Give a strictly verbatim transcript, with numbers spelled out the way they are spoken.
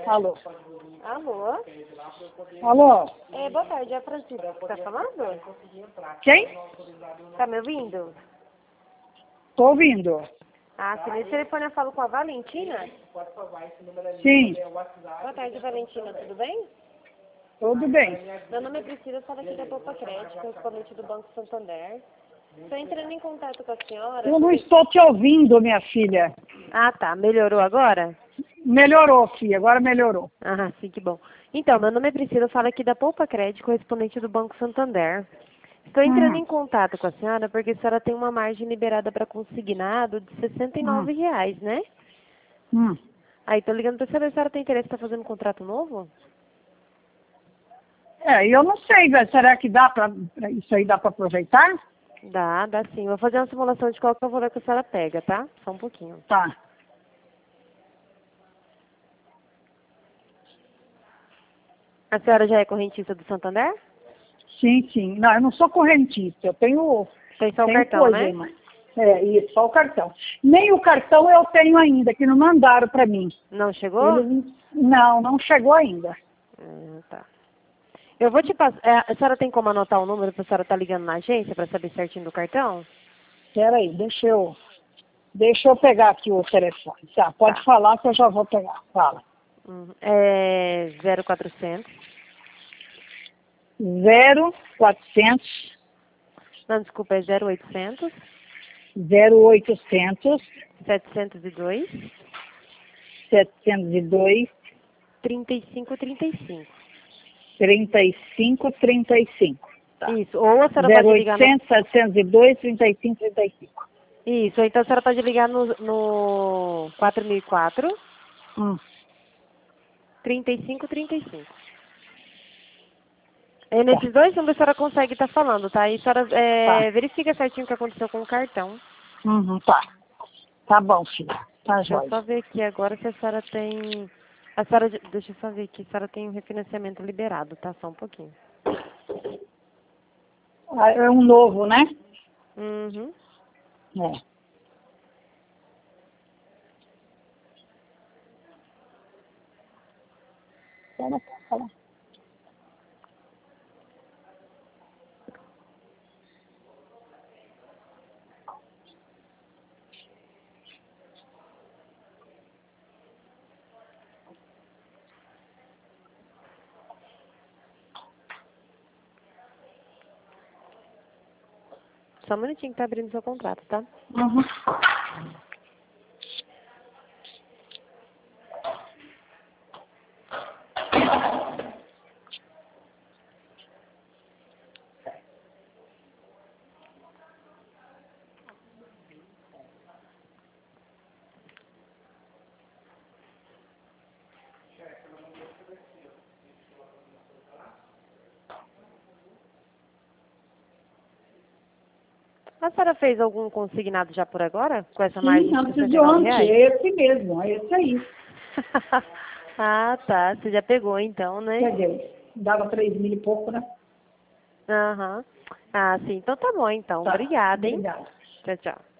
Alô? Alô? Alô? É, boa tarde, é a Francisca que tá falando? Quem? Tá me ouvindo? Tô ouvindo. Ah, sim, nesse telefone eu falo com a Valentina? Sim, Boa tarde, Valentina, tudo bem? tudo bem. Meu nome é Priscila, falo aqui da Poupa Crédito, correspondente do Banco Santander. Estou entrando em contato com a senhora. Eu não porque- estou te ouvindo, minha filha. Ah, tá. Melhorou agora? Melhorou, filha, agora melhorou. Ah, sim, que bom. Então, meu nome é Priscila, falo aqui da Poupa Crédito, correspondente do Banco Santander. Estou entrando Hum, em contato com a senhora porque a senhora tem uma margem liberada para consignado de sessenta e hum, nove reais, né? hum. Aí, tô ligando para saber se a senhora tem interesse em estar fazendo um contrato novo? É, eu não sei, velho, será que dá pra, pra- isso aí dá pra aproveitar? Dá, dá sim. Vou fazer uma simulação de qual que é o valor que a senhora pega, tá? Só um pouquinho. Tá. A senhora já é correntista do Santander? Sim, sim. Não, eu não sou correntista, eu tenho, Tem só o tenho cartão, coisa, né? mas... É, isso, só o cartão. Nem o cartão eu tenho ainda, que não mandaram pra mim. Não chegou? Eles, não, não chegou ainda. Ah, tá. Eu vou te passar. É, a senhora tem como anotar o número para a senhora estar ligando na agência para saber certinho do cartão? Peraí, deixa eu, deixa eu pegar aqui o telefone. Tá, pode Tá. falar que eu já vou pegar. Fala. Uhum. É zero quatrocentos. Zero quatrocentos, Não, desculpa, é zero oitocentos, zero oitocentos, setecentos e dois, setecentos e dois, trinta e cinco trinta e cinco. trinta e cinco, trinta e cinco. Tá. Isso. Ou a senhora Zero pode ligar no. oitocentos, setecentos e dois, trinta e cinco, trinta e cinco. Isso. Ou então a senhora pode ligar no, no quatro mil e quatro, Hum, trinta e cinco trinta e cinco. É tá, nesses dois números a senhora consegue estar falando, tá? E a senhora tá. é, verifica certinho o que aconteceu com o cartão. Uhum, tá. Tá bom, filha. Tá Deixa eu jóia. só ver aqui agora se a senhora tem. A senhora. Deixa eu só ver aqui se a senhora tem um refinanciamento liberado, tá? Só um pouquinho. Ah, é um novo, né? Uhum. É. Fala, fala. Só um minutinho que tá abrindo seu contrato, tá? Uhum. A senhora fez algum consignado já por agora? Com essa Sim, margem de antes sessenta de e nove ontem, reais? é esse mesmo, é esse aí. Ah, tá. Você já pegou então, né? Peguei. Dava três mil e pouco, né? Aham. Ah, sim. Então tá bom, então. Tá, Obrigada, hein? obrigada. Tchau, tchau.